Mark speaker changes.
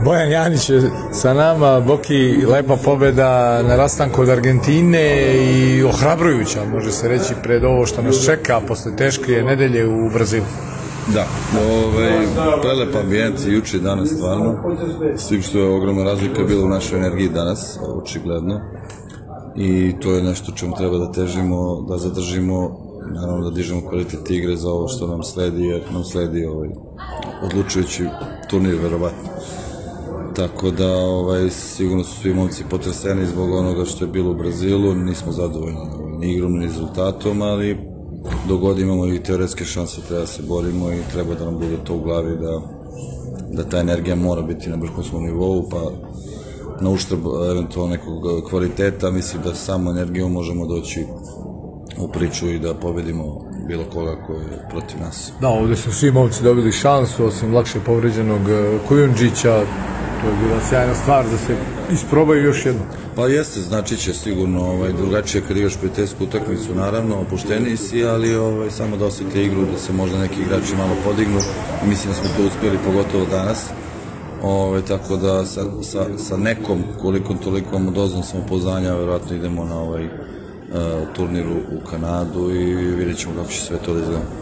Speaker 1: Bojan Janić je sa nama. Boki, lepa pobeda na rastanku od Argentine i ohrabrujuća, može se reći, pred ovo što nas čeka posle teške nedelje u Brazilu.
Speaker 2: Da, prelep ambijent juče i danas stvarno, s tim što je ogromna razlika bila u našoj energiji danas, očigledno, i to je nešto čemu treba da težimo, da zadržimo, naravno da dižemo kvalitet igre za ovo što nam sledi, jer nam sledi odlučujući turnir, verovatno. Tako da sigurno su svi momci potreseni zbog onoga što je bilo u Brazilu, nismo zadovoljni ni igrom ni rezultatom, ali dok god imamo i teoretske šanse treba da se borimo i treba da nam bude to u glavi da ta energija mora biti na vrhunskom nivou, pa na uštrb eventualno nekog kvaliteta, mislim da samo energijom možemo doći u priču i da pobedimo bilo koga ko je protiv nas.
Speaker 1: Da, ovde su svi momci dobili šansu, osim lakše povređenog Kujundžića. To je bila sjajna stvar da se isprobaju još jedno.
Speaker 2: Pa jeste, znači će sigurno drugačije kad igraš prijateljsku utakmicu, naravno, opušteniji si, ali samo da osjeti igru, da se možda neki igrači malo podignu. Mislim da smo to uspjeli, pogotovo danas. Tako da sa nekom, kolikom tolikom dozom samopouzdanja, verovatno idemo na turniru u Kanadu i vidjet ćemo kako će sve to da izgleda.